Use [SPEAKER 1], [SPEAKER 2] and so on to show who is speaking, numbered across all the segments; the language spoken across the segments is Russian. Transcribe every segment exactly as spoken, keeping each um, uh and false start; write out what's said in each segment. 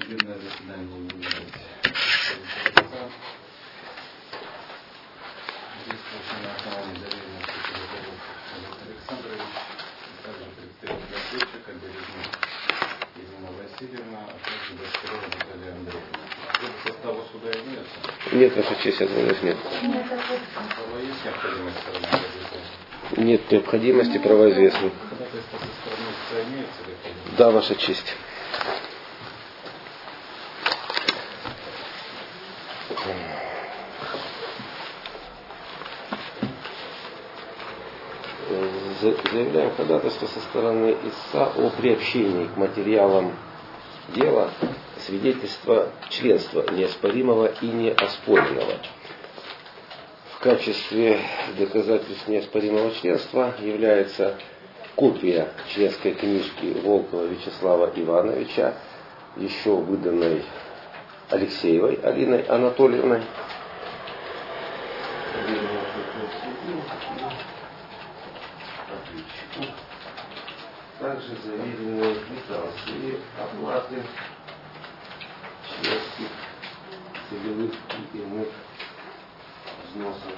[SPEAKER 1] Судебное заседание не является. Здесь на основании доверенности Петров Александрович, также представитель ответчика Бережных Ирина Васильевна, а также Башкирова Наталья Андреевна. По составу суда имеется?
[SPEAKER 2] Нет, ваша честь, ответов нет.
[SPEAKER 1] Права есть необходимость стороны газеты?
[SPEAKER 2] Нет необходимости, права известны.
[SPEAKER 1] Ходатайство со стороны суда имеется ли?
[SPEAKER 2] Да, ваша честь. Заявляем ходатайство со стороны истца о приобщении к материалам дела свидетельства членства неоспоримого и неоспоренного. В качестве доказательств неоспоримого членства является копия членской книжки Волкова Вячеслава Ивановича, еще выданной Алексеевой Алиной Анатольевной. Также заверенные квитанции оплаты членских, целевых и иных взносов.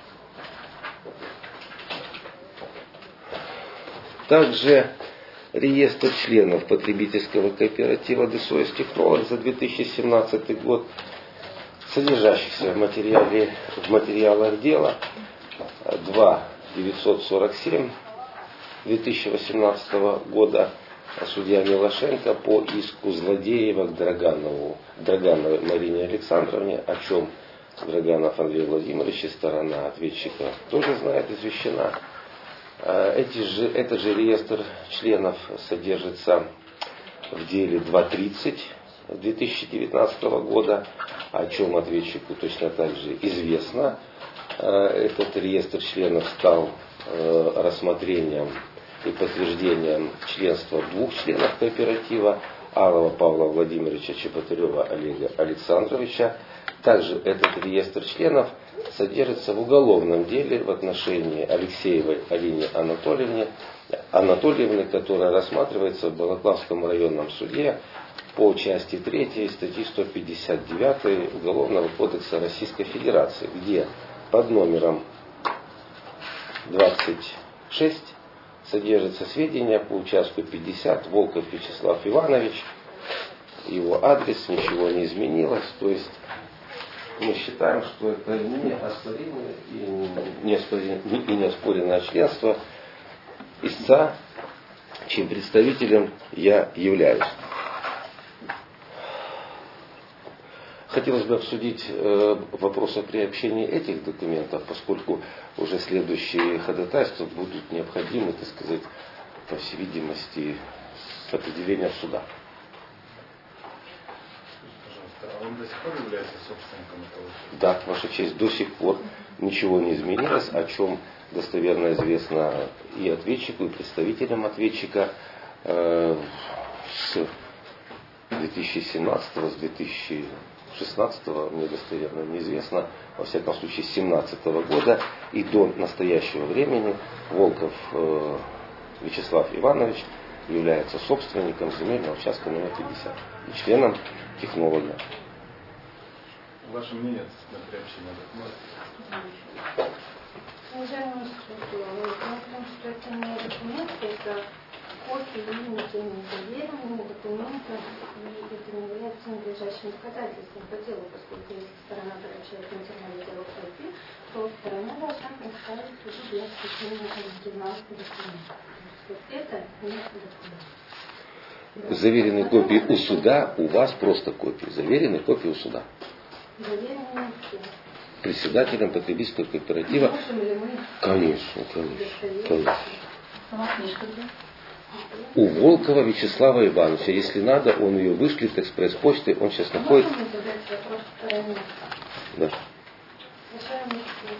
[SPEAKER 2] Также реестр членов потребительского кооператива ДСОС «Технолог» за две тысячи семнадцатый год, содержащихся в, материале, в материалах дела два девятьсот сорок семь две тысячи восемнадцатого года судья Милошенко по иску Злодеева к Драганову, Драгановой Марине Александровне, о чем Драганов Андрей Владимирович и сторона ответчика тоже знает, извещена. Эти же, этот же реестр членов содержится в деле два тридцать две тысячи девятнадцатого года, о чем ответчику точно так же известно. Этот реестр членов стал рассмотрением и подтверждением членства двух членов кооператива, Алова Павла Владимировича, Чеботарева Олега Александровича. Также этот реестр членов содержится в уголовном деле в отношении Алексеевой Алине Анатольевны, Анатольевны, которая рассматривается в Балаклавском районном суде по части третьей статьи сто пятьдесят девять Уголовного кодекса Российской Федерации, где под номером двадцать шесть содержатся сведения по участку пятьдесят Волков Вячеслав Иванович, его адрес, ничего не изменилось, то есть мы считаем, что это неоспоримое и неоспоренное членство истца, чьим представителем я являюсь. Хотелось бы обсудить э, вопрос о приобщении этих документов, поскольку уже следующие ходатайства будут необходимы, так сказать, по всей видимости, с определения суда.
[SPEAKER 1] Пожалуйста, а он до сих пор является собственником этого суда?
[SPEAKER 2] Да, ваша честь, до сих пор ничего не изменилось, о чем достоверно известно и ответчику, и представителям ответчика э, с две тысячи семнадцатого, с две тысячи шестнадцатого, мне достоверно неизвестно, во всяком случае с две тысячи семнадцатого года и до настоящего времени Волков э, Вячеслав Иванович является собственником земельного участка номер пятьдесят и членом технолога.
[SPEAKER 1] Ваше мнение на приобщение документов?
[SPEAKER 3] Уважаемый суд, мы смотрим, что это не документы, это копии никем не заверенные документов, и это не является надлежащим доказательством по делу, поскольку если сторона получает материальное дело копии, то сторона должна представить суду для исключения оригинальных документов. Вот это не документ.
[SPEAKER 2] Заверенные копии у суда, у вас просто копии. Заверенные копии у суда.
[SPEAKER 3] Заверенные все.
[SPEAKER 2] Председателем потребительского кооператива.
[SPEAKER 3] Можем ли мы?
[SPEAKER 2] Конечно, конечно, конечно.
[SPEAKER 3] Сама книжка где?
[SPEAKER 2] У Волкова Вячеслава Ивановича. Если надо, он ее вышлет экспресс-почтой. Он сейчас находится.
[SPEAKER 3] Можно задать вопрос стороне?
[SPEAKER 2] Да.
[SPEAKER 3] Уважаемый суд.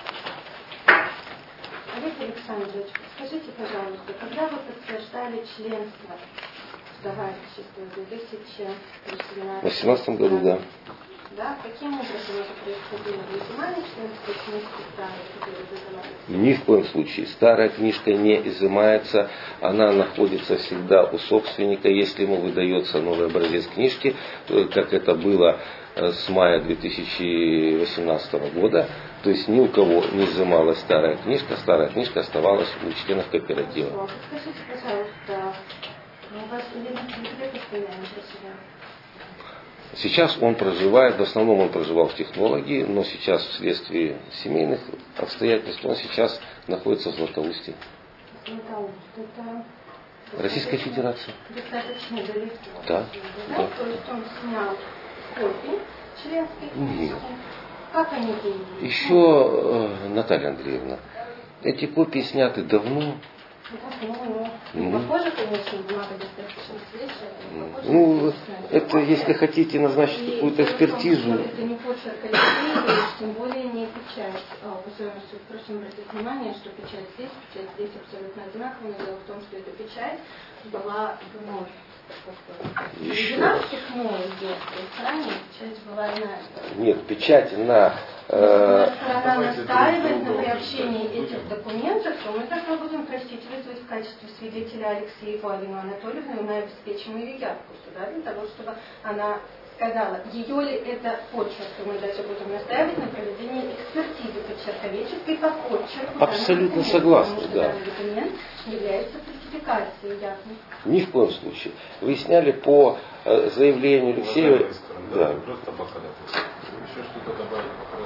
[SPEAKER 3] Олег Александрович, скажите, пожалуйста, когда вы подтверждали членство в товариществе в две тысячи восемнадцатом
[SPEAKER 2] В две тысячи восемнадцатом году, да.
[SPEAKER 3] Да? Каким образом это происходило? Вы изымали членские книжки старые, которые изымались?
[SPEAKER 2] Ни в коем случае. Старая книжка не изымается, она находится всегда у собственника. Если ему выдается новый образец книжки, как это было с мая две тысячи восемнадцатого года, то есть ни у кого не изымалась старая книжка, старая книжка оставалась у членов кооператива.
[SPEAKER 3] Скажите, пожалуйста, у вас где постоянно проживает?
[SPEAKER 2] Сейчас он проживает, в основном он проживал в технологии, но сейчас вследствие семейных обстоятельств он сейчас находится в Златоусте.
[SPEAKER 3] Златоуст, это...
[SPEAKER 2] Российская Федерация.
[SPEAKER 3] Достаточно далеко.
[SPEAKER 2] Да.
[SPEAKER 3] Да?
[SPEAKER 2] Да.
[SPEAKER 3] То есть он снял копии членских книжек.
[SPEAKER 2] Нет.
[SPEAKER 3] Как они появились?
[SPEAKER 2] Еще, э, Наталья Андреевна, эти копии сняты давно.
[SPEAKER 3] Ну, ну, ну, похоже, конечно, бумага достаточно свежая. Похоже,
[SPEAKER 2] Ну,
[SPEAKER 3] достаточно
[SPEAKER 2] это,
[SPEAKER 3] свежая.
[SPEAKER 2] если хотите назначить
[SPEAKER 3] И
[SPEAKER 2] какую-то
[SPEAKER 3] дело в том,
[SPEAKER 2] экспертизу.
[SPEAKER 3] что это не почерк Алексея, тем более не печать. А, уважаемый суд, прошу обратить внимание, что печать здесь, печать здесь абсолютно одинаковая. Но дело в том, что эта печать была вновь введена в техно здесь, то есть ранее печать была иная.
[SPEAKER 2] Нет, печать на... Э,
[SPEAKER 3] Сторона настаивает на приобщении этих документов, то мы тогда будем просить вызвать в качестве свидетеля Алексееву Алину Анатольевну, и мы обеспечим ее явку сюда, для того, чтобы она сказала, ее ли это почерк, и мы даже будем настаивать на проведении экспертизы почерковедческой по почерку.
[SPEAKER 2] Абсолютно согласна,
[SPEAKER 3] потому что
[SPEAKER 2] да.
[SPEAKER 3] данный документ является фальсификацией явной.
[SPEAKER 2] Ни в коем случае. Вы сняли по э, заявлению Алексеева... Да.
[SPEAKER 1] Просто бакалавр. Еще что-то добавить по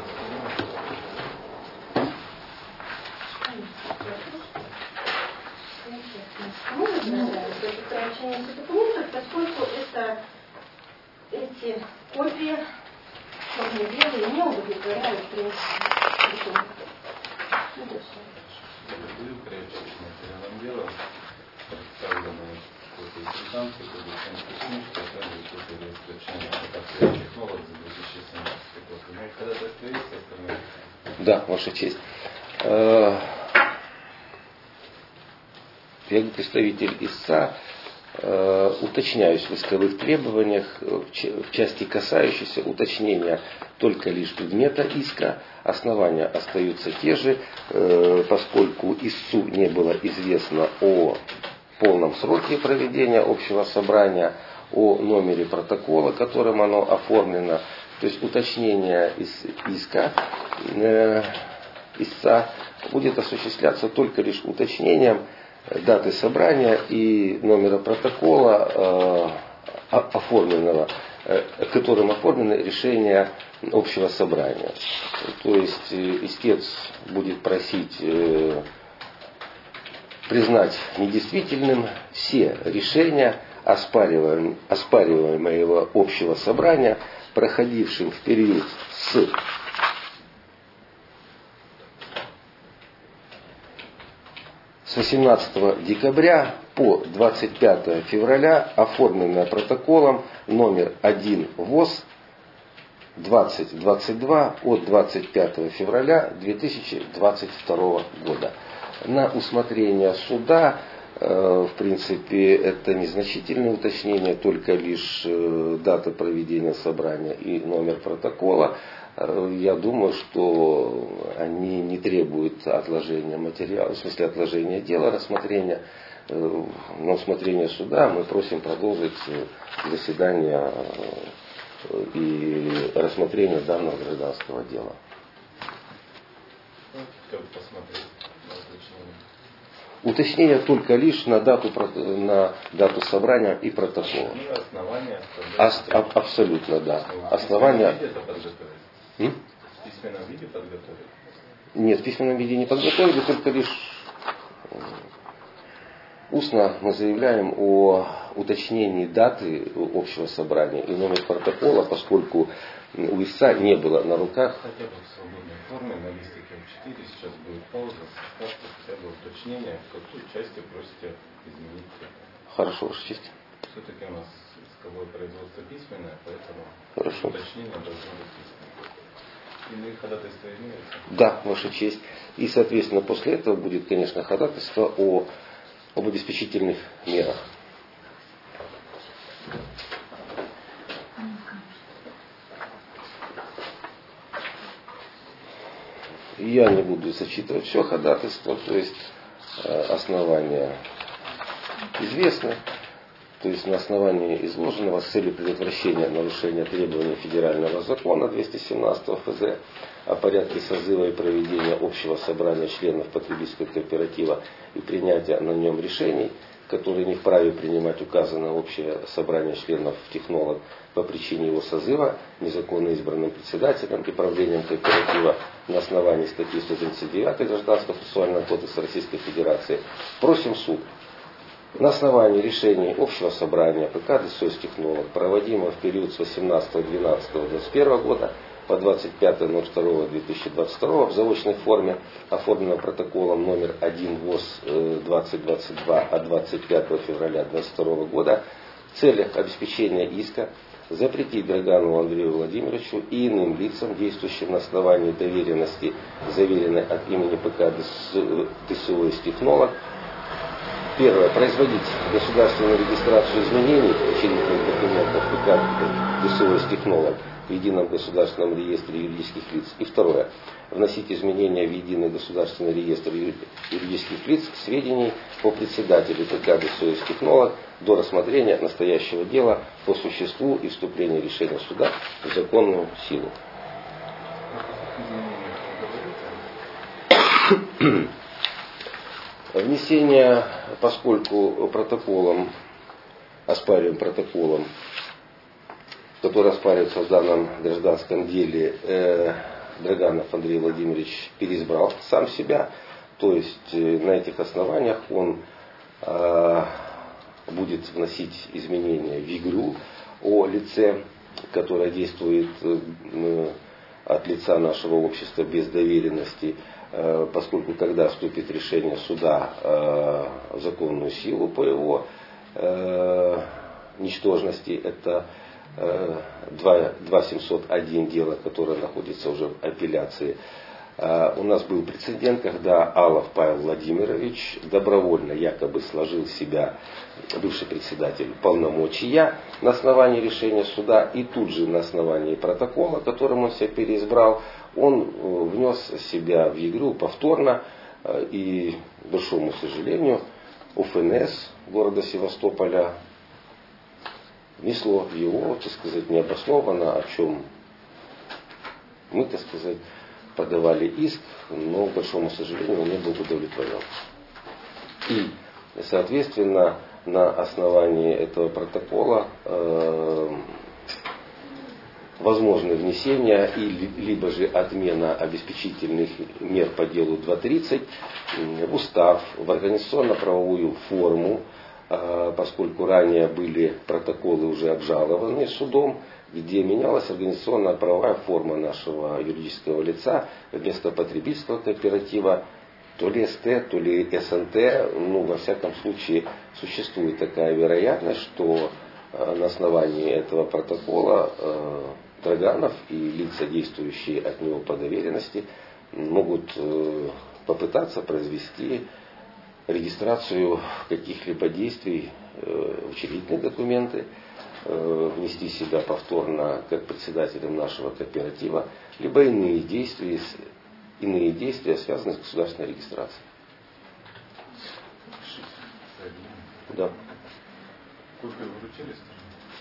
[SPEAKER 3] приобщение документов, поскольку это эти копии черно-белые не удовлетворяют принципу.
[SPEAKER 1] Благодарю, приобщить материалом дела. Представлены копии квитанции, кодексанской книжки, а также копии распределения фотографии технолог за две тысячи семнадцатый год. У меня когда достоится остальное?
[SPEAKER 2] Да, Ваша честь. Э, Я как представитель ИСА э, уточняюсь в исковых требованиях в, ч- в части касающейся уточнения только лишь предмета иска. Основания остаются те же, э, поскольку ИСУ не было известно о полном сроке проведения общего собрания, о номере протокола, которым оно оформлено. То есть уточнение из иска э, ИСА будет осуществляться только лишь уточнением даты собрания и номера протокола, э, оформленного, э, которым оформлено решение общего собрания. То есть э, истец будет просить э, признать недействительным все решения, оспариваемые, оспариваемого общего собрания, проходившим в период с с восемнадцатого декабря по двадцать пятое февраля, оформленное протоколом номер один ВОЗ двадцать двадцать два от двадцать пятого февраля две тысячи двадцать второго года. На усмотрение суда, э, в принципе, это незначительное уточнение, только лишь э, дата проведения собрания и номер протокола. Я думаю, что они не требуют отложения материала, в смысле отложения дела, рассмотрения. На усмотрение суда мы просим продолжить заседание и рассмотрение данного гражданского дела.
[SPEAKER 1] Хотел бы посмотреть на уточнение.
[SPEAKER 2] Уточнение только лишь на дату, на дату собрания и протокола.
[SPEAKER 1] И основания
[SPEAKER 2] Ас, аб, абсолютно, да. Основания...
[SPEAKER 1] В письменном виде подготовили?
[SPEAKER 2] Нет, в письменном виде не подготовили, только лишь устно мы заявляем о уточнении даты общего собрания и номер протокола, поскольку у ИСА не было на руках.
[SPEAKER 1] Хотя бы в свободной форме на листике эм четыре сейчас будет пауза, составьте хотя бы уточнение, в какой части просите изменить это.
[SPEAKER 2] Хорошо, Ваша честь.
[SPEAKER 1] Все-таки у нас исковое производство письменное, поэтому
[SPEAKER 2] Хорошо.
[SPEAKER 1] уточнение должно быть письменное. Или ходатайство имеется?
[SPEAKER 2] Да, Ваша честь. И, соответственно, после этого будет, конечно, ходатайство о, об обеспечительных мерах. Я не буду зачитывать все ходатайство, то есть основания известны. То есть на основании изложенного с целью предотвращения нарушения требований федерального закона двести семнадцатого эф зэ о порядке созыва и проведения общего собрания членов потребительского кооператива и принятия на нем решений, которые не вправе принимать указанное общее собрание членов технолог по причине его созыва незаконно избранным председателем и правлением кооператива на основании статьи сто тридцать девять Гражданского процессуального кодекса Российской Федерации, просим суд на основании решений общего собрания ПК ДСОС «Технолог», проводимого в период с восемнадцатого двенадцатого двадцать первого года по двадцать пятое ноль второе две тысячи двадцать второго в заочной форме, оформленном протоколом номер один ВОЗ двадцать двадцать два от двадцать пятого февраля две тысячи двадцать второго года в целях обеспечения иска запретить Драганову Андрею Владимировичу и иным лицам, действующим на основании доверенности, заверенной от имени ПК ДСОС «Технолог», первое. Производить государственную регистрацию изменений учредительных документов ПК ДСОС «Технолог» в Едином государственном реестре юридических лиц. И второе. Вносить изменения в Единый государственный реестр юридических лиц сведений по председателю ПК ДСОС «Технолог» до рассмотрения настоящего дела по существу и вступления решения суда в законную силу. Внесение, поскольку протоколом, оспариваем протоколом, который оспаривается в данном гражданском деле, э, Драганов Андрей Владимирович переизбрал сам себя, то есть э, на этих основаниях он э, будет вносить изменения в игру о лице, которое действует э, от лица нашего общества без доверенности, поскольку когда вступит решение суда э, в законную силу по его э, ничтожности, это э, два тысяча семьсот один дело, которое находится уже в апелляции. Э, у нас был прецедент, когда Алов Павел Владимирович добровольно якобы сложил в себя, бывший председатель, полномочия на основании решения суда, и тут же на основании протокола, которым он себя переизбрал, он внес себя в игру повторно, и, к большому сожалению, УФНС города Севастополя внесло в его, так сказать, необоснованно, о чем мы, так сказать, подавали иск, но, к большому сожалению, он не был удовлетворен. И, соответственно, на основании этого протокола э, возможно внесение и либо же отмена обеспечительных мер по делу два тридцать в устав, в организационно-правовую форму, поскольку ранее были протоколы уже обжалованы судом, где менялась организационно-правовая форма нашего юридического лица, вместо потребительского кооператива то ли эс тэ, то ли эс эн тэ, ну, во всяком случае, существует такая вероятность, что на основании этого протокола Драганов и лица, действующие от него по доверенности, могут попытаться произвести регистрацию каких-либо действий, учредительные документы, внести себя повторно как председателем нашего кооператива, либо иные действия, иные действия, связанные с государственной регистрацией. Да.
[SPEAKER 1] Сколько вручили стороны?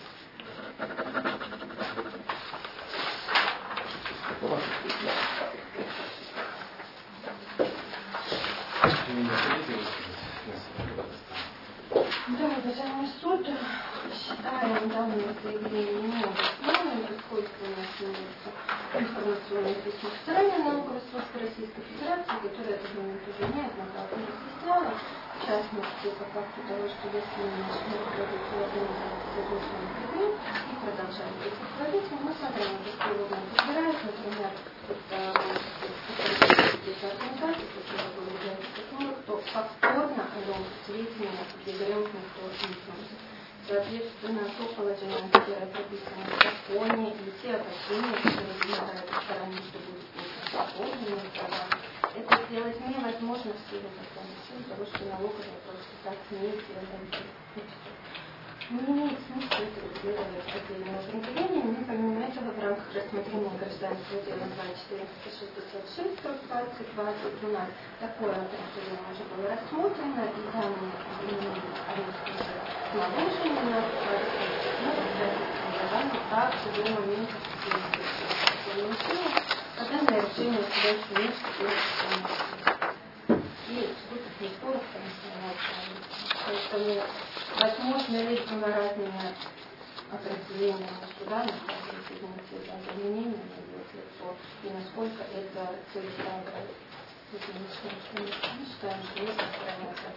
[SPEAKER 3] Да, уважаемый суд, считаем данное заявление необоснованным, поскольку у нас имеется информационное письмо Федерального налогового Российской Федерации, которое этот момент уже неоднократно разъясняло, в частности, по факту того, что если наш руководитель организации задолжен предмет и продолжает быть руководителем, мы смотрим на дословно разбирать, например, это организации, которая является технолог, то повторно о нем сведения определенных никто не может. Соответственно, то положение, которое прописано в законе, и те опасения, которые выражают стороне, что будет незаконными права, это сделать невозможно в силу закона, в силу того, что налоговая просто так не делает. Не имеет смысла это регулировать отдельным определением, но помимо этого в рамках рассмотрения гражданского дела два четыреста шестьдесят шесть двадцать двадцать у нас такое определение уже было рассмотрено, и данные обвинения арестуются наложены на обязательства также до момента решения, а данное решение дальше не вступило. И тут не споров, поэтому возможно ли разными определениями суда находить обвинения и насколько это целесообразно. Мы считаем, что это сохраняется.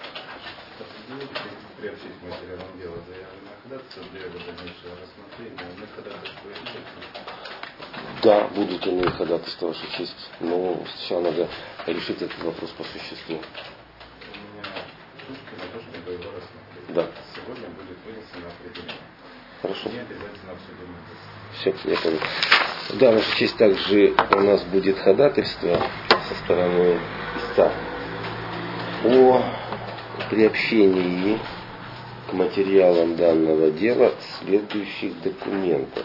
[SPEAKER 1] Приобщить к материалам дела заявленное ходатайство для его дальнейшего рассмотрения. Мы ходатайство решим.
[SPEAKER 2] Да, будут иные ходатайства, Ваша честь. Но сначала надо решить этот вопрос по существу.
[SPEAKER 1] У меня шутка на то, чтобы его рассмотреть.
[SPEAKER 2] Да.
[SPEAKER 1] Сегодня будет вынесено определение.
[SPEAKER 2] Хорошо.
[SPEAKER 1] Не обязательно обсудим это.
[SPEAKER 2] Все, я понял. Да, Ваша честь, также у нас будет ходатайство со стороны истца о приобщении к материалам данного дела следующих документов.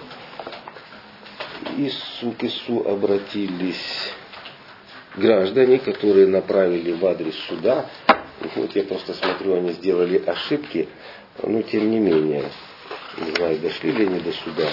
[SPEAKER 2] ИСУ к ИСУ обратились граждане, которые направили в адрес суда. Вот я просто смотрю, они сделали ошибки, но тем не менее, не знаю, дошли ли они до суда.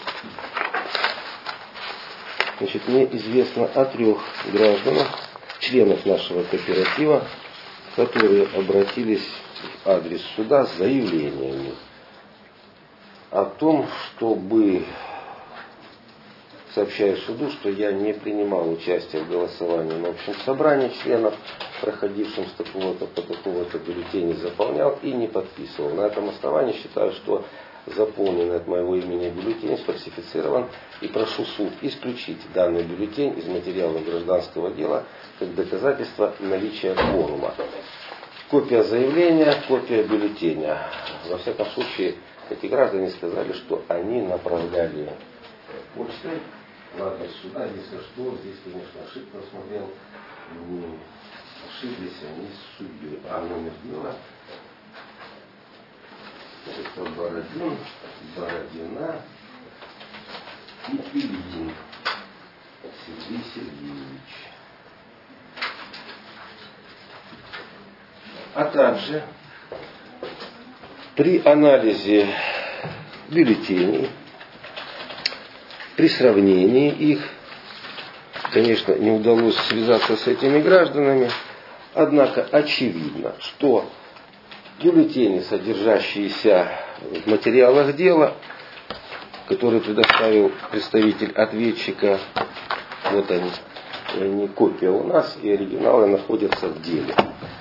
[SPEAKER 2] Значит, мне известно о трех гражданах, членов нашего кооператива, которые обратились в адрес суда с заявлениями о том, чтобы, сообщая суду, что я не принимал участие в голосовании на общем собрании членов, проходившем с такого-то по такого-то бюллетеня, заполнял и не подписывал. На этом основании считаю, что заполненный от моего имени бюллетень сфальсифицирован, и прошу суд исключить данный бюллетень из материалов гражданского дела как доказательство наличия кворума. Копия заявления, копия бюллетеня. Во всяком случае, эти граждане сказали, что они направляли почтой в адрес суда. Если что, здесь, конечно, ошибка смотрел. Не ошиблись они с судьей. А номер дела это Бородин, Бородина и Ильин Сергей Сергеевич. А также при анализе бюллетеней, при сравнении их, конечно, не удалось связаться с этими гражданами, однако очевидно, что бюллетени, содержащиеся в материалах дела, которые предоставил представитель ответчика, вот они, они, копия у нас, и оригиналы находятся в деле.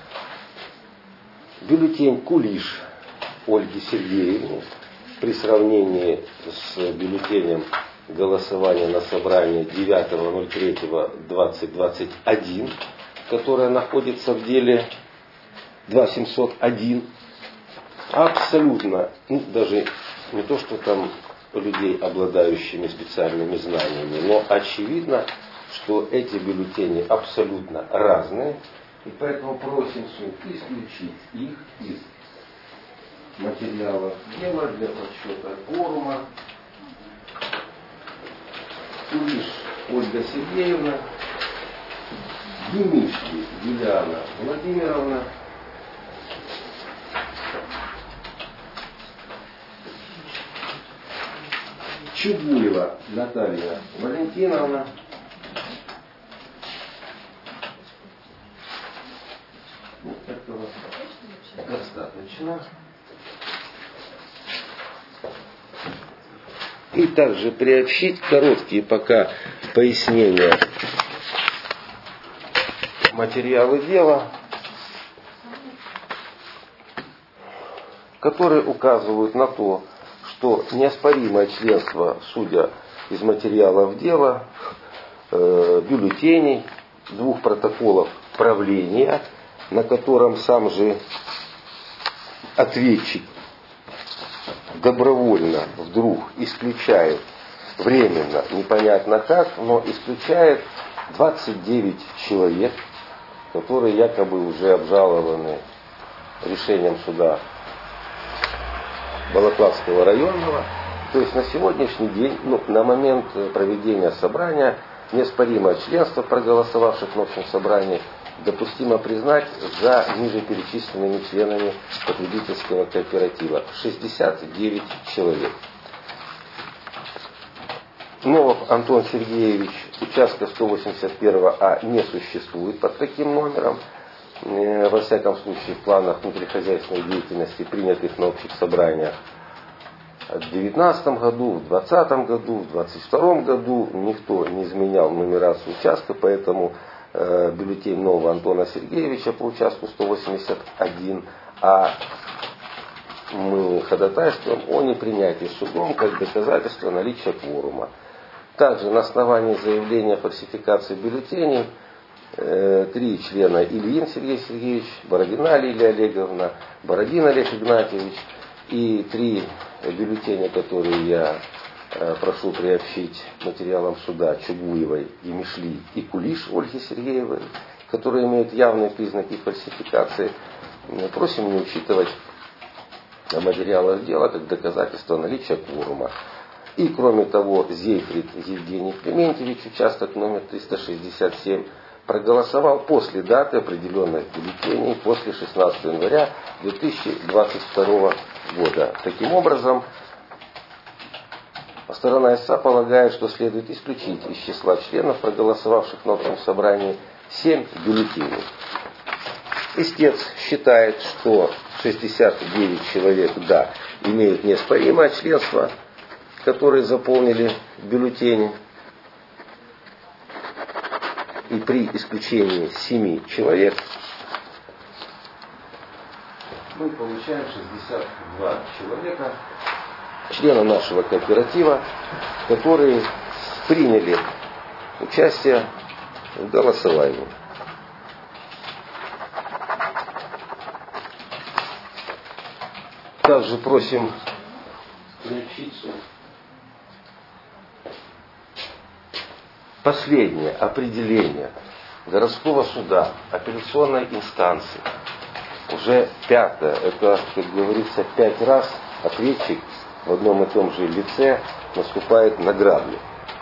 [SPEAKER 2] Бюллетень Кулиш Ольги Сергеевны при сравнении с бюллетенем голосования на собрании девятого ноль третьего двадцать двадцать один, которое находится в деле два семьсот один, абсолютно, ну, даже не то, что там людей, обладающими специальными знаниями, но очевидно, что эти бюллетени абсолютно разные, и поэтому просим суд исключить их из материалов дела для подсчета кворума. Кулиш Ольга Сергеевна, Демишки Юлиана Владимировна, Чугуева Наталья Валентиновна, вот этого достаточно. И также приобщить короткие пока пояснения материалы дела, которые указывают на то, что неоспоримое членство, судя из материалов дела, э, бюллетеней, двух протоколов правления, на котором сам же ответчик добровольно вдруг исключает, временно, непонятно как, но исключает двадцать девять человек, которые якобы уже обжалованы решением суда Балаклавского районного. То есть на сегодняшний день, ну, на момент проведения собрания, неоспоримое членство проголосовавших на общем собрании допустимо признать за ниже перечисленными членами потребительского кооператива шестьдесят девять человек. Новов Антон Сергеевич, участка сто восемьдесят один А не существует под таким номером. Во всяком случае, в планах внутрихозяйственной деятельности, принятых на общих собраниях в две тысячи девятнадцатом году, в две тысячи двадцатом году, в две тысячи двадцать втором году никто не изменял нумерацию участка, поэтому э, бюллетень нового Антона Сергеевича по участку сто восемьдесят один А мы ходатайствуем о непринятии судом как доказательство наличия кворума. Также на основании заявления о фальсификации бюллетеней э, три члена: Ильин Сергей Сергеевич, Бородина Лилия Олеговна, Бородин Олег Игнатьевич, и три бюллетеня, которые я э, прошу приобщить материалам суда: Чугуевой, Емишли и Кулиш Ольги Сергеевой, которые имеют явные признаки фальсификации, просим не учитывать на материалах дела как доказательство наличия кворума. И кроме того, Зейфрид Евгений Клементьевич, участок номер триста шестьдесят семь, проголосовал после даты, определенной в бюллетене, после шестнадцатого января две тысячи двадцать второго года. Таким образом, сторона истца полагает, что следует исключить из числа членов, проголосовавших на общем собрании, семь бюллетеней. Истец считает, что шестьдесят девять человек, да, имеют неоспоримое членство, которые заполнили бюллетени. И при исключении семи человек мы получаем шестьдесят два человека, члена нашего кооператива, которые приняли участие в голосовании. Также просим приобщить суд последнее определение городского суда, апелляционной инстанции, уже пятое, это, как говорится, пять раз ответчик в одном и том же лице наступает на грабли.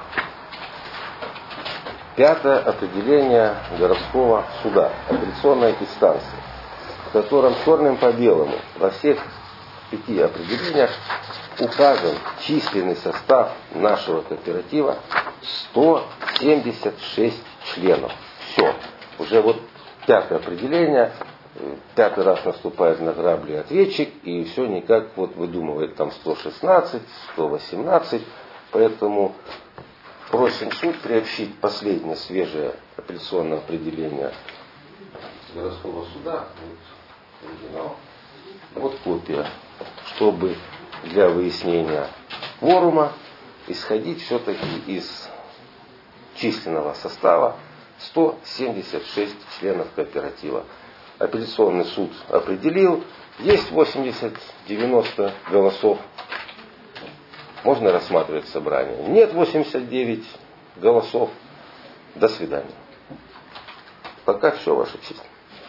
[SPEAKER 2] Пятое определение городского суда, апелляционной инстанции, в котором черным по белому во всех пяти определениях указан численный состав нашего кооператива сто семьдесят шесть членов. Все. Уже вот пятое определение, пятый раз наступает на грабли ответчик, и все никак вот выдумывает там сто шестнадцать, сто восемнадцать. Поэтому просим суд приобщить последнее свежее апелляционное определение городского суда. Вот оригинал. Вот копия, чтобы для выяснения кворума исходить все-таки из численного состава сто семьдесят шесть членов кооператива. Апелляционный суд определил, есть восемьдесят-девяносто голосов, можно рассматривать собрание. Нет восемьдесят девять голосов, до свидания. Пока все, Ваша честь.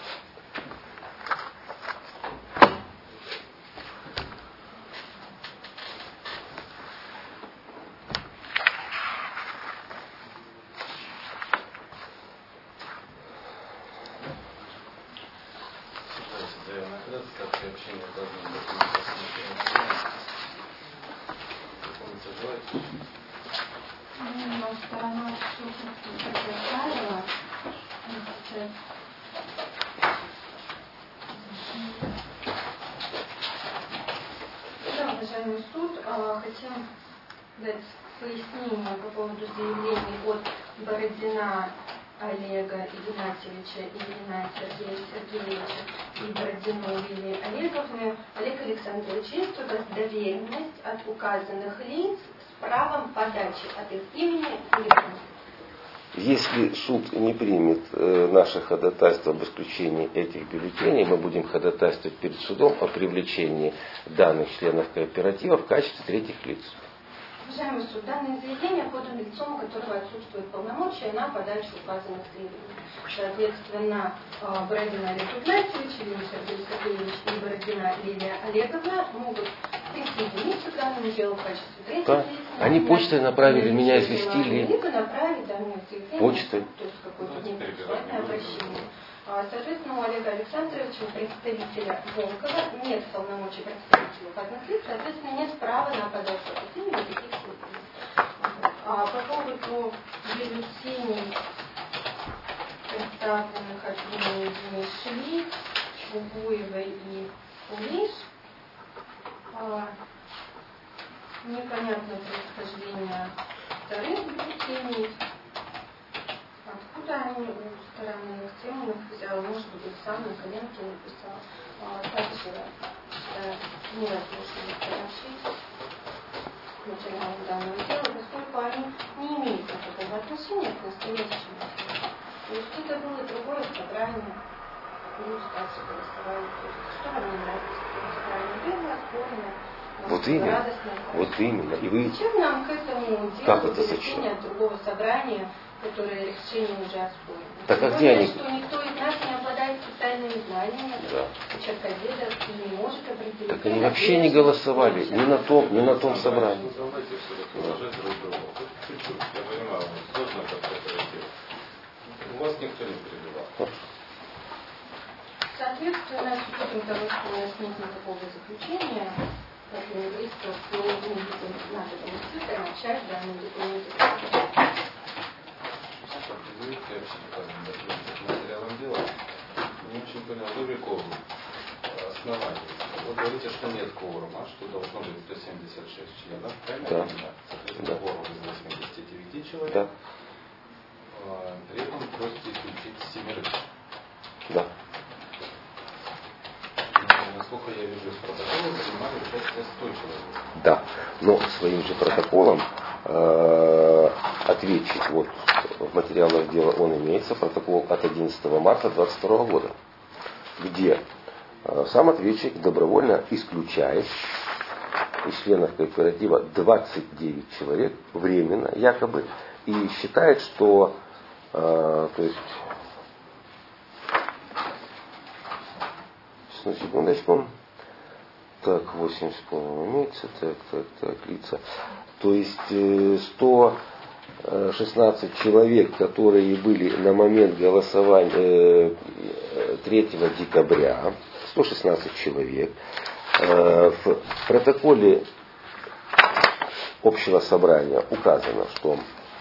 [SPEAKER 3] Сторона представила, да, уважаемый суд, хотим дать пояснение по поводу заявлений от Бородина Олега Игнатьевича и Ильина Сергея Сергеевича и Бородину Лилии Олеговны. Олег Александрович, есть у вас доверенность от указанных лиц с правом подачи от их имени электронной?
[SPEAKER 2] Если суд не примет э, наше ходатайство об исключении этих бюллетеней, мы будем ходатайствовать перед судом о привлечении данных членов кооператива в качестве третьих лиц.
[SPEAKER 3] Уважаемый суд, данное заявление подано лицом, у которого отсутствует полномочия на подачу указанных требований. Соответственно, Бородина Олег Игнатьевич, Ильин Сергей Сергеевич и Бородина Лилия Олеговна могут присоединиться к данному делу в качестве третьих
[SPEAKER 2] Да.
[SPEAKER 3] лиц.
[SPEAKER 2] Они почтой направили, меня известили.
[SPEAKER 3] Либо направить данное заявление,
[SPEAKER 2] Почтой.
[SPEAKER 3] то есть какое-то непрофессиональное обращение. Соответственно, у Олега Александровича, представителя Волкова, нет полномочий представителя указанных лиц, соответственно, нет права на подачу опасений никаких сведений. А по поводу бюллетеней, представленных от имени Шли, Чугуевой и Улиш, непонятно происхождение вторых бюллетеней. Откуда они у стороны экстремных взял, может быть, сам на коленке написал. Также считаю невозможно сообщить материалам данного дела, поскольку они не имеют никакого отношения к настоящему. То есть это было другое собрание, плюс также голосовали. Что вам не нравится? Собрание было спорное.
[SPEAKER 2] Вот именно. Вот именно. И вы...
[SPEAKER 3] Зачем нам к этому делу бюллетени от другого собрания, которые решения уже оспорены?
[SPEAKER 2] Так а где они?
[SPEAKER 3] Что никто из нас не обладает специальными знаниями,
[SPEAKER 2] Да.
[SPEAKER 3] черковеда не может определить.
[SPEAKER 2] Так они вообще не голосовали ни на том, ни на том собрании.
[SPEAKER 1] Я понимаю, сложно как-то делать. У вас никто не перебивал.
[SPEAKER 3] Соответственно, с учетом того, что у нас нет никакого заключения, как лингвистов, мы не видим надо действительно начать данный документ.
[SPEAKER 1] Определите вообще материалом дела. Не очень понял, Дубрикову основание. Вы говорите, что нет кворума, что должно быть сто семьдесят шесть членов, правильно?
[SPEAKER 2] Да.
[SPEAKER 1] Соответственно,
[SPEAKER 2] Да.
[SPEAKER 1] кворум из восьмидесяти девяти человек.
[SPEAKER 2] Да.
[SPEAKER 1] При этом просите исключить семерых.
[SPEAKER 2] Да.
[SPEAKER 1] Насколько я вижу из протокола, принимали участие сто человек.
[SPEAKER 2] Да. Но своим же протоколом э, ответчик, вот в материалах дела он имеется, протокол от одиннадцатого марта двадцать второго года, где э, сам ответчик добровольно исключает из членов кооператива двадцать девять человек временно, якобы, и считает, что э, то есть на секундочку. Так, восемь с половиной имеется, так, так, так, лица. То есть э, сто шестнадцать человек, которые были на момент голосования э, третьего декабря, сто шестнадцать человек, э, в протоколе общего собрания указано, что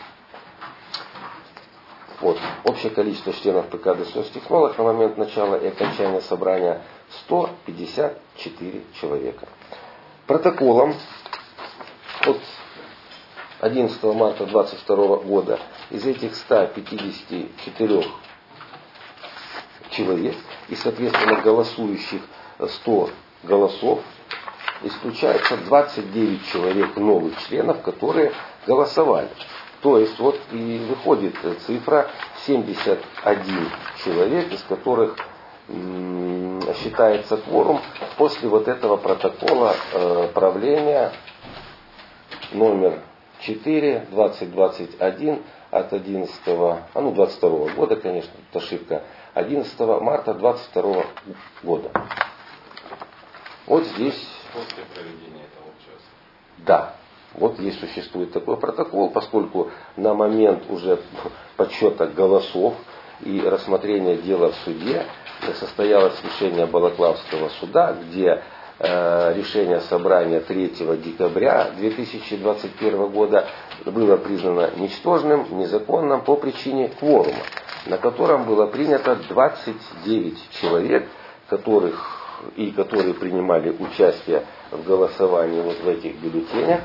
[SPEAKER 2] вот, общее количество членов ПК ДСОС-технолог на момент начала и окончания собрания сто пятьдесят четыре человека. Протоколом от одиннадцатого марта двадцать второго года из этих ста пятидесяти четырёх человек и, соответственно, голосующих сто голосов исключается двадцать девять человек новых членов, которые голосовали. То есть вот и выходит цифра семьдесят один человек, из которых м, считается кворум после вот этого протокола э, правления номер четыре двадцать двадцать один от одиннадцатого, а ну двадцать второго года, конечно, это ошибка, одиннадцатого марта двадцать второго года. Вот здесь.
[SPEAKER 1] После проведения этого участия.
[SPEAKER 2] Да. Вот есть существует такой протокол, поскольку на момент уже подсчета голосов и рассмотрения дела в суде состоялось решение Балаклавского суда, где э, решение собрания третьего декабря две тысячи двадцать первого года было признано ничтожным, незаконным по причине кворума, на котором было принято двадцать девять человек, которых и которые принимали участие в голосовании вот в этих бюллетенях.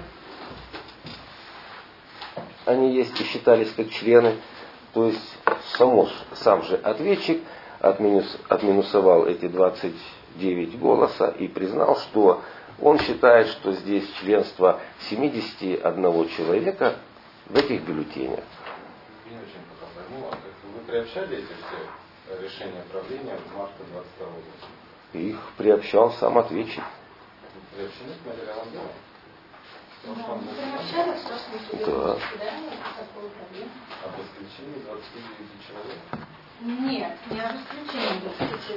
[SPEAKER 2] Они есть и считались как члены. То есть само, сам же ответчик отминус, отминусовал эти двадцать девять голоса и признал, что он считает, что здесь членство семидесяти одного человека в этих бюллетенях.
[SPEAKER 1] Не очень пока пойму, а вы приобщали эти все решения правления в марте двадцать второго года?
[SPEAKER 2] Их приобщал сам ответчик.
[SPEAKER 1] Приобщены к материалам дела?
[SPEAKER 3] Да, мы приобщались в прошлом судебном заседании, такой проблем.
[SPEAKER 1] Об исключении двадцати девяти человек?
[SPEAKER 3] Нет, не об исключении двадцати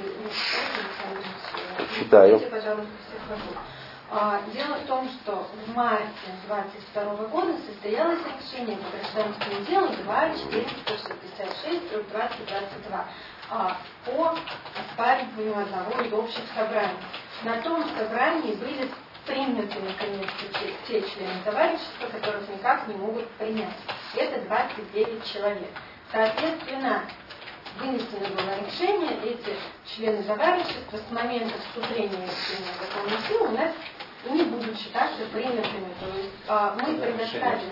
[SPEAKER 3] девяти.
[SPEAKER 2] Читаю.
[SPEAKER 3] Пожалуйста, всех вокруг. А, дело в том, что в марте двадцать второго года состоялось решение по гражданскому делу два четыреста шестьдесят шесть двадцать двадцать два а, по оспариванию одного из общих собраний. На том собрании были приняты наконец-то те, те члены товарищества, которых никак не могут принять. Это двадцать девять человек. Соответственно, вынесено было решение, эти члены товарищества с момента вступления решения в законную силу у нас не будут считаться принятыми. То есть а, мы предоставили...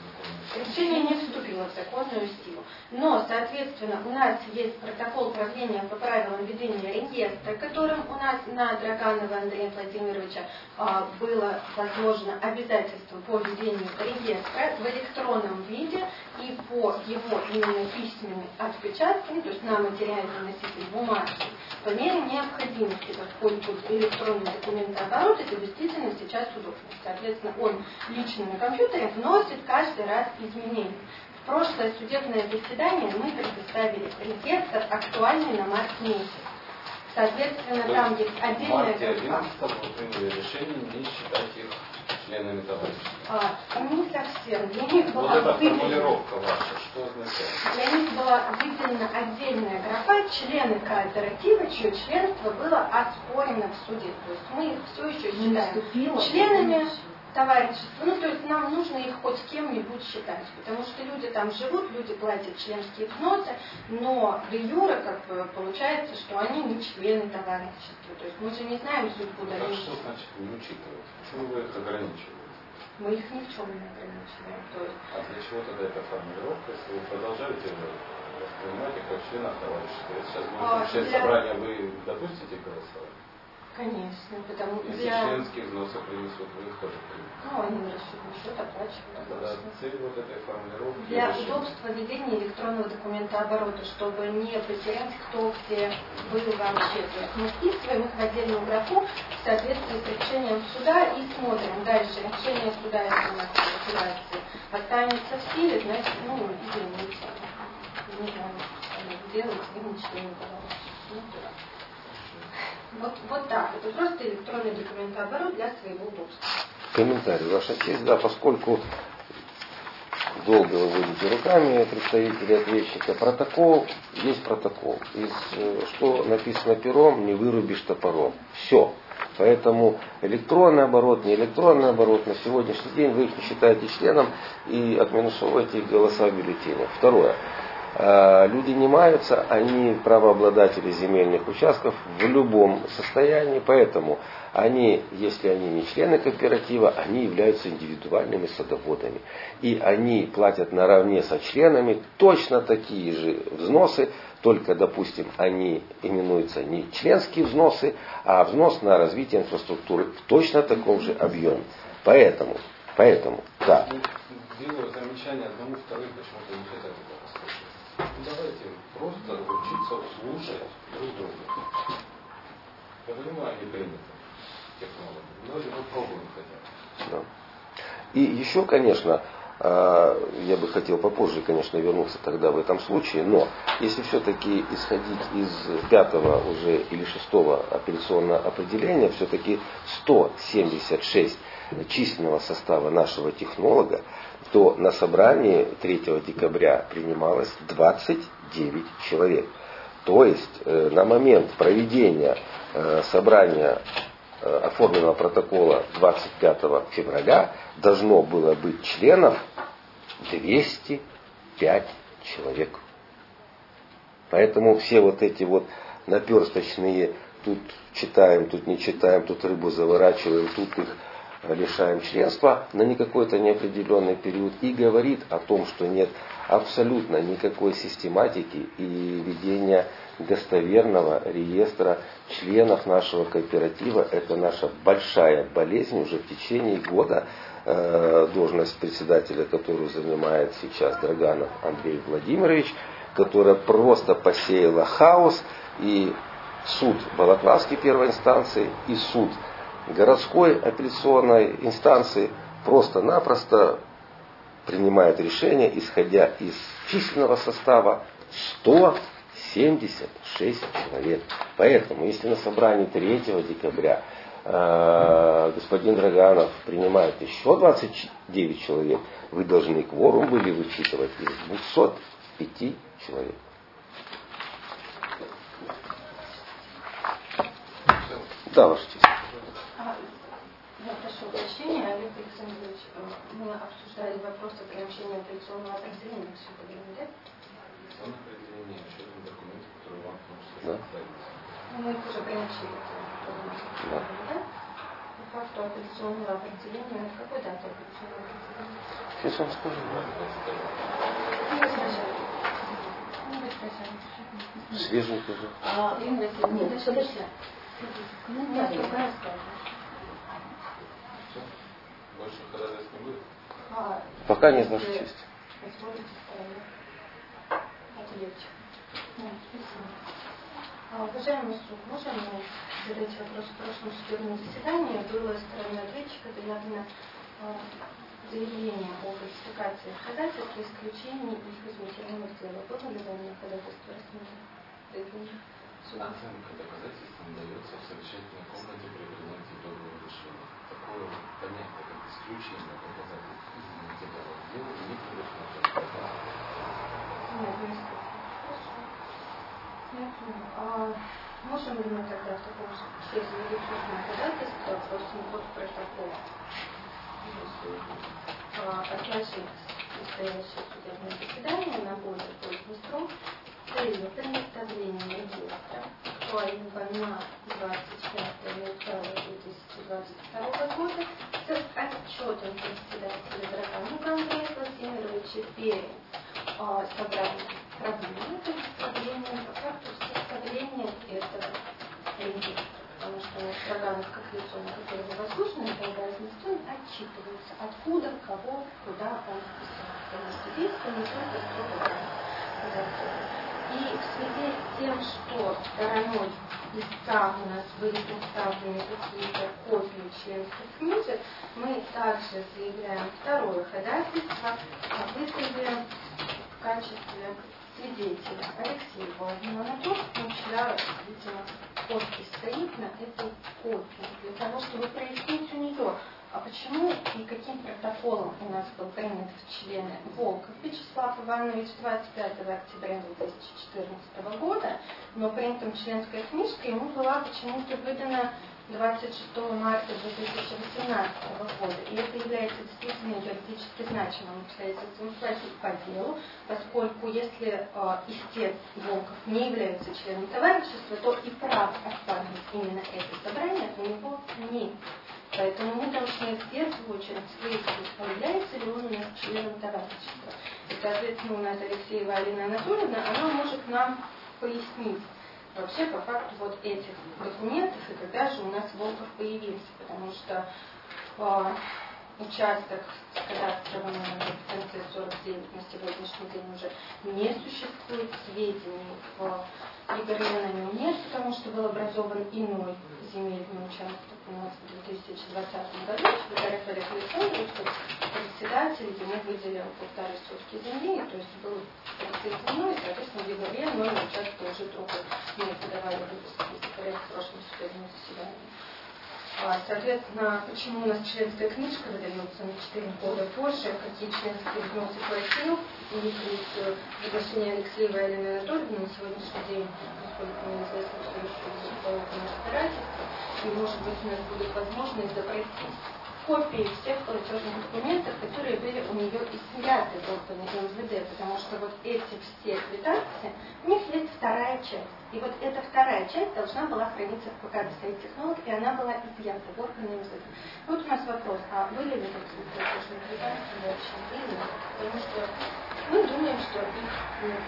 [SPEAKER 3] Решение не вступило в законную силу. Но, соответственно, у нас есть протокол правления по правилам ведения реестра, которым у нас на Драганова Андрея Владимировича а, было возложено обязательство по ведению реестра в электронном виде и по его именно письменной отпечатке, ну, то есть на материальный носитель бумаги, по мере необходимости, поскольку электронный документооборот это действительно сейчас удобно. Соответственно, он лично на компьютере вносит каждый раз изменения. В прошлое судебное заседание мы предоставили реестр, актуальный на март месяц. Соответственно,
[SPEAKER 1] Вы
[SPEAKER 3] там есть отдельная...
[SPEAKER 1] В марте одиннадцатого вы приняли решение не считать их членами товарищества.
[SPEAKER 3] А, не совсем. Для них
[SPEAKER 1] Вот
[SPEAKER 3] была
[SPEAKER 1] эта
[SPEAKER 3] выделена,
[SPEAKER 1] формулировка ваша, что означает?
[SPEAKER 3] для них была выделена отдельная графа члены кооператива, чье членство было оспорено в суде. То есть мы их все еще считаем членами товарищества. Ну, то есть нам нужно их хоть с кем-нибудь считать, потому что люди там живут, люди платят членские взносы, но де юре как бы получается, что они не члены товарищества. То есть мы же не знаем судьбу
[SPEAKER 1] Так
[SPEAKER 3] дальнейшего.
[SPEAKER 1] что значит не учитывать? Почему вы их ограничиваете?
[SPEAKER 3] Мы их ни в чем не ограничиваем. То есть...
[SPEAKER 1] А для чего тогда эта формулировка, если вы продолжаете воспринимать их как члена товарищества? Если сейчас будет
[SPEAKER 3] А,
[SPEAKER 1] начать
[SPEAKER 3] для...
[SPEAKER 1] собрание, вы допустите голосовать?
[SPEAKER 3] Конечно, потому
[SPEAKER 1] Если
[SPEAKER 3] для...
[SPEAKER 1] членские взносы принесут, вы их тоже примете.
[SPEAKER 3] Ну, они на расчетный счет оплачивают.
[SPEAKER 1] Тогда цель вот этой формулировки...
[SPEAKER 3] Для
[SPEAKER 1] решения.
[SPEAKER 3] удобства ведения электронного документооборота, чтобы не потерять, кто где был вообще. То есть мы вписываем их в отдельную графу в соответствии с решением суда и смотрим дальше. Решение суда, если у нас разбирается, останется в силе, значит, ну, извините. Не знаю, что делать, вы не члены товарищества. Вот, вот так. Это просто электронный документооборот для своего удобства.
[SPEAKER 2] Комментарий, Ваша честь, да, поскольку долго вы водите руками представителя ответчика, протокол есть протокол. Из, что написано пером, не вырубишь топором. Все. Поэтому электронный оборот, не электронный оборот, на сегодняшний день вы их не считаете членом и отминусовываете их голоса в бюллетенях. Второе. Люди не маются, они правообладатели земельных участков в любом состоянии, поэтому они, если они не члены кооператива, они являются индивидуальными садоводами. И они платят наравне со членами точно такие же взносы, только, допустим, они именуются не членские взносы, а взнос на развитие инфраструктуры в точно таком же объеме. Поэтому, поэтому, да.
[SPEAKER 1] Делаю замечание одному, вторым почему-то не хотят это послушать. Ну, давайте просто учиться слушать друг друга. Я понимаю, не принято технологии, но мы пробуем хотя бы.
[SPEAKER 2] Да. И еще, конечно, я бы хотел попозже, конечно, вернуться тогда в этом случае, но если все-таки исходить из пятого уже или шестого апелляционного определения, все-таки сто семьдесят шесть численного состава нашего технолога, то на собрании третьего декабря принималось двадцать девять человек. То есть на момент проведения собрания оформленного протокола двадцать пятого февраля должно было быть членов двести пять человек. Поэтому все вот эти вот наперсточные, тут читаем, тут не читаем, тут рыбу заворачиваем, тут их лишаем членства на не какой-то неопределенный период, и говорит о том, что нет абсолютно никакой систематики и ведения достоверного реестра членов нашего кооператива. Это наша большая болезнь уже в течение года. Э, должность председателя, которую занимает сейчас Драганов Андрей Владимирович, которая просто посеяла хаос, и суд Балаклавской первой инстанции, и суд городской апелляционной инстанции просто-напросто принимает решение, исходя из численного состава сто семьдесят шесть человек. Поэтому, если на собрании третьего декабря э, господин Драганов принимает еще двадцать девять человек, вы должны кворум были вычитывать из двухсот пяти человек. Да, Ваша честь.
[SPEAKER 3] Я прошу прощения, Олег Александрович, мы обсуждали вопрос о ограничении апелляционного определения. Все подряд, да?
[SPEAKER 1] Апелляционное определение еще один документ, который вам нужно
[SPEAKER 2] Да.
[SPEAKER 1] составить.
[SPEAKER 3] Ну, мы их уже ограничили.
[SPEAKER 2] Да.
[SPEAKER 3] Да? По факту апелляционного определения, на какой дате апелляционного определения?
[SPEAKER 2] Сейчас вам скажу.
[SPEAKER 3] Не возражаю. Не возражаю.
[SPEAKER 2] Свеженько же.
[SPEAKER 3] А, Ирина Васильевна, нет, подожди. Нет, только рассказывай.
[SPEAKER 1] Все? Больше ходатайств не будет?
[SPEAKER 3] А,
[SPEAKER 2] Пока нет, Ваша
[SPEAKER 3] если
[SPEAKER 2] честь.
[SPEAKER 3] позволите сторону отвлечь. Нет, спасибо. А, уважаемый суд, можем мы задать вопрос? В прошлом судебном заседании было стороной ответчика заявлено а, заявление о классификации ходатайств и исключении их из материальных дел. Было ли данное ходатайство рассмотрено?
[SPEAKER 1] Оценка доказательствам дается в совещательной комнате при принятии итогового решения. Такое понятие, как исключение доказательств из материалов дела, не предусмотрено.
[SPEAKER 3] Нет, не Хорошо. Я понял. А можем ли мы тогда в таком случае заявить устное ходатайство просто под протокол? Отложить настоящее судебное заседание на более поздний срок с целью предоставления регистра Коаинба на двадцать пятое две тысячи двадцать второго года с отчетом председателя Драгана Андрея Владимировича перед собранием проблемы, представлением по факту составления этого регистра. Потому что Драганов, как лицо, на которого возложена эта обязанность, он отчитывается, откуда, кого, куда он писал. Потому что действие не только строго ходатайства. И в связи с тем, что стороной истца у нас были представлены какие-то копии членских книжек, мы также заявляем второе ходатайство о вызове в качестве свидетеля Алексея Владимировна Анатольевна, чья, видимо, подпись стоит на этой копии, для того, чтобы прояснить у нее, а почему и каким протоколом у нас был принят в члены Волков Вячеслав Иванович двадцать пятого октября две тысячи четырнадцатого года, но при этом членская книжка ему была почему-то выдана двадцать шестого марта две тысячи восемнадцатого года. И это является действительно юридически значимым обстоятельством по делу, поскольку если э, истец Волков не является членом товарищества, то и право оспаривать именно это собрание у него нет. Поэтому мы должны в первую очередь выяснить, является ли он у нас членом товарищества. И, соответственно, у нас Алексеева Алина Анатольевна, она может нам пояснить вообще по факту вот этих документов и когда же у нас Волков появился. Потому что э, участок с кадастровым номером в конце сорок девять на сегодняшний день уже не существует, сведений в Игоре на нем нет, потому что был образован иной земельный участок у нас в две тысячи двадцатом году. Секретарь Олег Александрович, председатель, ему выделил полторы сотки земли, то есть был присоединен, и, соответственно, в Игоре новый участок уже другой. Мы подавали выпуск в прошлом судебном заседании. Соответственно, почему у нас членская книжка выдается на четыре года позже, какие членские взносы платил, и есть приглашение Алексеева Елены Анатольевны на сегодняшний день, насколько мне известно, все еще заполнено разбирательство, и, может быть, у нас будет возможность запросить копии всех платежных документов, которые были у нее изъяты в органе эм вэ дэ, потому что вот эти все квитанции, у них есть вторая часть. И вот эта вторая часть должна была храниться в ПК «Достоит технолог», и она была изъята в органе эм вэ дэ. Вот у нас вопрос, а были ли такие платежные квитанции вообще или нет? Потому что мы думаем, что их нет.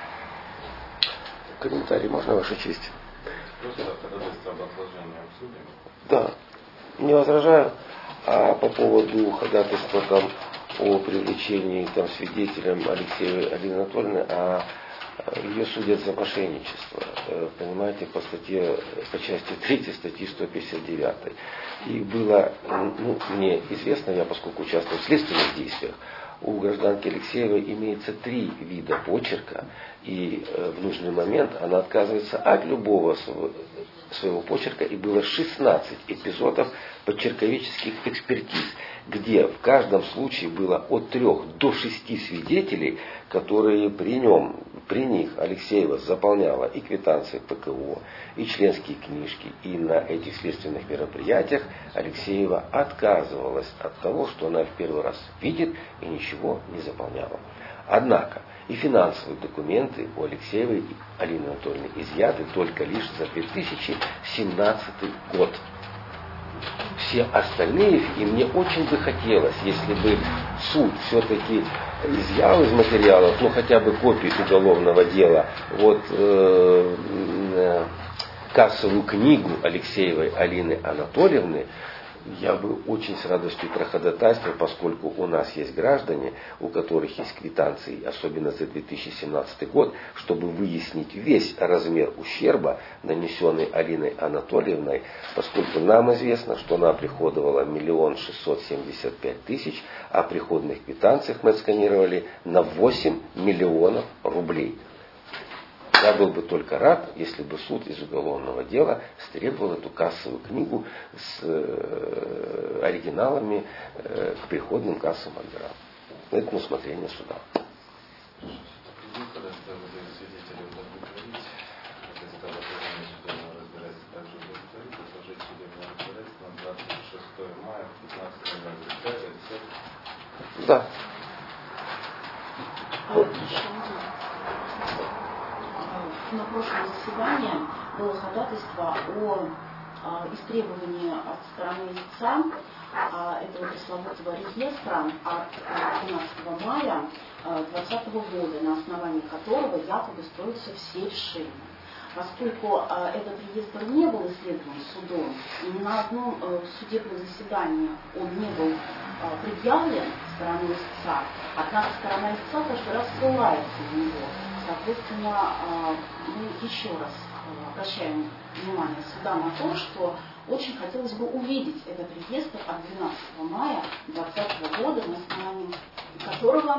[SPEAKER 2] Комментарий можно, Ваша честь?
[SPEAKER 1] Просто ходатайство об отложении обсудим.
[SPEAKER 2] Да, не возражаю. А по поводу ходатайства там о привлечении там свидетелем Алексея Алины Анатольевны, а Ее судят за мошенничество, понимаете, по статье, по части третьей статьи сто пятьдесят девять. И было, ну, мне известно, я поскольку участвовал в следственных действиях, у гражданки Алексеевой имеется три вида почерка, и в нужный момент она отказывается от любого своего почерка, и было шестнадцать эпизодов почерковических экспертиз, где в каждом случае было от трех до шести свидетелей, которые при нем, при них Алексеева заполняла и квитанции ПКО, и членские книжки, и на этих следственных мероприятиях Алексеева отказывалась от того, что она в первый раз видит, и ничего не заполняла. Однако и финансовые документы у Алексеевой и Алины Анатольевны изъяты только лишь за две тысячи семнадцатый год. Все остальные, и мне очень бы хотелось, если бы суд все-таки изъял из материалов, ну хотя бы копию уголовного дела, вот э, э, кассовую книгу Алексеевой Алины Анатольевны, я бы очень с радостью проходатайствовал, поскольку у нас есть граждане, у которых есть квитанции, особенно за две тысячи семнадцатый год, чтобы выяснить весь размер ущерба, нанесенный Алиной Анатольевной, поскольку нам известно, что она приходовала миллион шестьсот семьдесят пять тысяч, а приходных квитанциях мы отсканировали на восемь миллионов рублей. Я был бы только рад, если бы суд из уголовного дела стребовал эту кассовую книгу с э, оригиналами э, к приходным кассам ордерам. Это на усмотрение суда. Да.
[SPEAKER 4] На прошлом заседании было ходатайство о а, истребовании от стороны истца а, этого пресловутого реестра от двенадцатого мая двадцатого года, на основании которого якобы строятся все решения. Поскольку а, этот реестр не был исследован судом, и ни на одном а, судебном заседании он не был а, предъявлен стороной истца, однако сторона истца каждый раз ссылается на него. Соответственно, мы еще раз обращаем внимание суда на то, что очень хотелось бы увидеть этот реестр от двенадцатого мая двадцатого года, на основании которого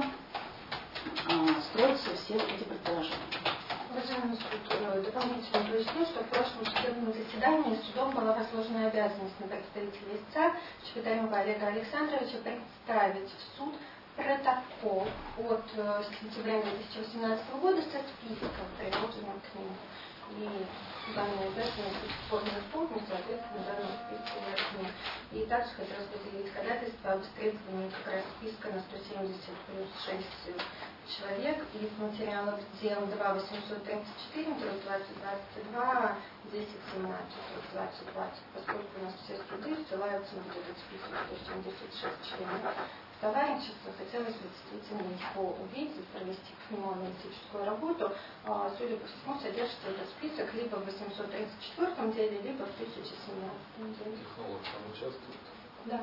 [SPEAKER 4] строятся все эти предположения.
[SPEAKER 3] Уважаемый суд, дополнительно поясню, что в прошлом судебном заседании судом была возложена обязанность на представителя истца Чеботарева Олега Александровича представить в суд протокол от сентября две тысячи восемнадцатого года со списком, приложенным к нему. И данная обязанность до сих пор не исполнена, соответственно, данный список нет. И также хотелось бы заявить ходатайство об истребовании как раз списка на сто семьдесят плюс шесть человек из материалов дел два восемьсот тридцать четыре, двадцать двадцать два, десять семнадцать, двадцать двадцать, поскольку у нас все суды ссылаются на этот список сто семьдесят шесть членов товарищества, хотелось бы действительно его увидеть, провести к нему аналитическую работу. Судя по всему, содержится этот список либо в восемьсот тридцать четвёртом деле, либо в тысяча семнадцатом деле.
[SPEAKER 1] Технолог там участвует?
[SPEAKER 3] Да.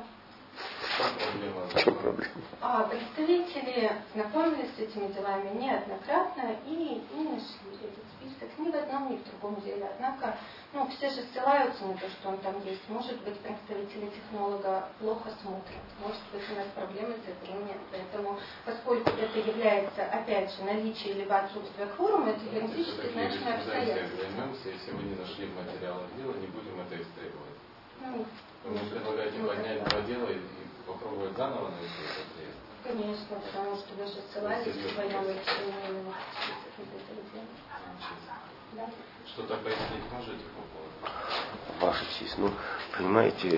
[SPEAKER 1] Что проблема?
[SPEAKER 3] А представители знакомились с этими делами неоднократно и не нашли этот список ни в одном, ни в другом деле. Однако, ну, все же ссылаются на то, что он там есть. Может быть, представители технолога плохо смотрят. Может быть, у нас проблемы с зрением. Поэтому, поскольку это является, опять же, наличие либо отсутствие кворума, это юридически значимое обстоятельство.
[SPEAKER 1] Если мы не нашли в материалах дела, не будем это истребовать.
[SPEAKER 3] Ну,
[SPEAKER 1] Вы предлагаете поднять два дела и попробовать заново навести этот реестр?
[SPEAKER 3] Конечно, потому что вы же ссылались в своем решении на список из этого дела. Да.
[SPEAKER 1] Что-то пояснить можете по поводу?
[SPEAKER 2] Ваша честь, ну, понимаете,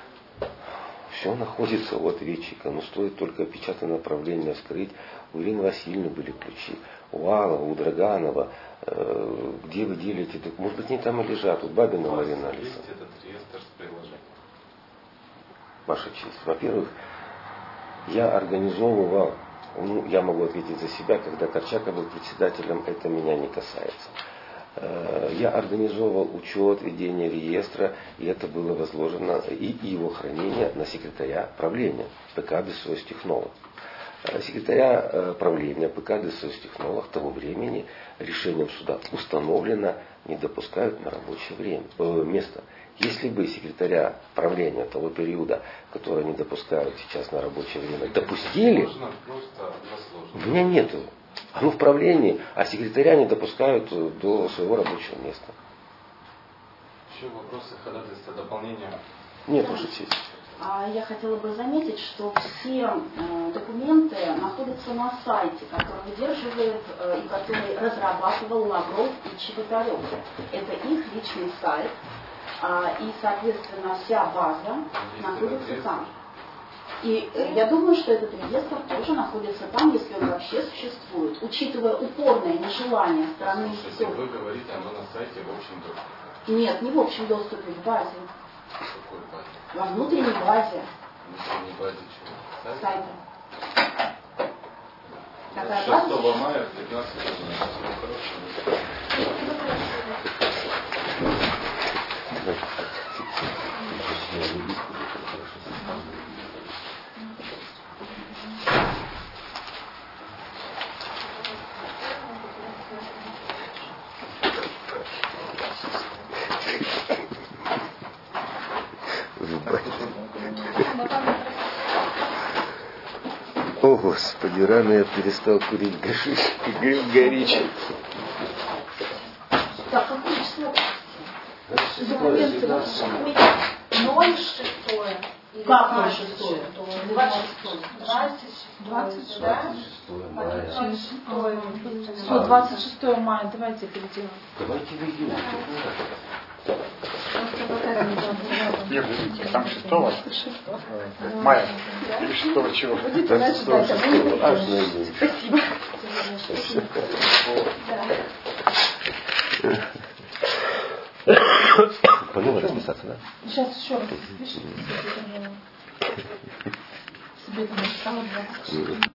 [SPEAKER 2] все находится вот Ветчика, но стоит только печатное направление вскрыть. У Ирины Васильевны были ключи, у Алла, у Драганова. Э, где вы делите? Может быть, они там и лежат, у Бабина Марина Алиса.
[SPEAKER 1] Есть этот реестр с приложением?
[SPEAKER 2] Ваша честь, во-первых, я организовывал, ну, я могу ответить за себя, когда Корчака был председателем, это меня не касается. Я организовывал учет, ведение реестра, и это было возложено, и его хранение на секретаря правления ПК «Бессовесть технолог». секретаря правления ПК ДСОСтехнолог того времени решением суда установлено не допускают на рабочее время, э, место. Если бы секретаря правления того периода, который не допускают сейчас на рабочее время, допустили,
[SPEAKER 1] Можно просто односложно.
[SPEAKER 2] у меня нету. Оно в правлении, а секретаря не допускают до своего рабочего места.
[SPEAKER 1] Еще вопросы ходатайства, дополнения?
[SPEAKER 2] Нет, ваша честь.
[SPEAKER 4] А я хотела бы заметить, что все э, документы находятся на сайте, который выдерживает э, и который разрабатывал Лавров и Чеботарев. Это их личный сайт, а, и, соответственно, вся база находится там. И э, я думаю, что этот реестр тоже находится там, если он вообще существует, учитывая упорное нежелание стороны
[SPEAKER 1] Если вы говорите, оно на сайте в общем доступе.
[SPEAKER 4] Нет, не в общем доступе, в базе.
[SPEAKER 1] В какой базе?
[SPEAKER 4] Во внутренней базе
[SPEAKER 1] Внутренней базе чего? Сайт?
[SPEAKER 4] сайта. Такая база?
[SPEAKER 1] шестого мая в пятнадцать ноль ноль.
[SPEAKER 2] О, Господи, рано я перестал курить гашиш и горичи.
[SPEAKER 4] Так, какое число?
[SPEAKER 3] Документы ноль шестое.
[SPEAKER 4] Как ноль шестое?
[SPEAKER 3] Двадцать шестое. Двадцать шестое.
[SPEAKER 5] Все, двадцать шестого мая, давайте переделаем.
[SPEAKER 2] Давайте видео.
[SPEAKER 6] Нет, там шестого мая или шестого чего?
[SPEAKER 2] Аж на день. По новой расписаться, да?
[SPEAKER 5] Сейчас еще раз запишите. Себе там написала двадцать шестого.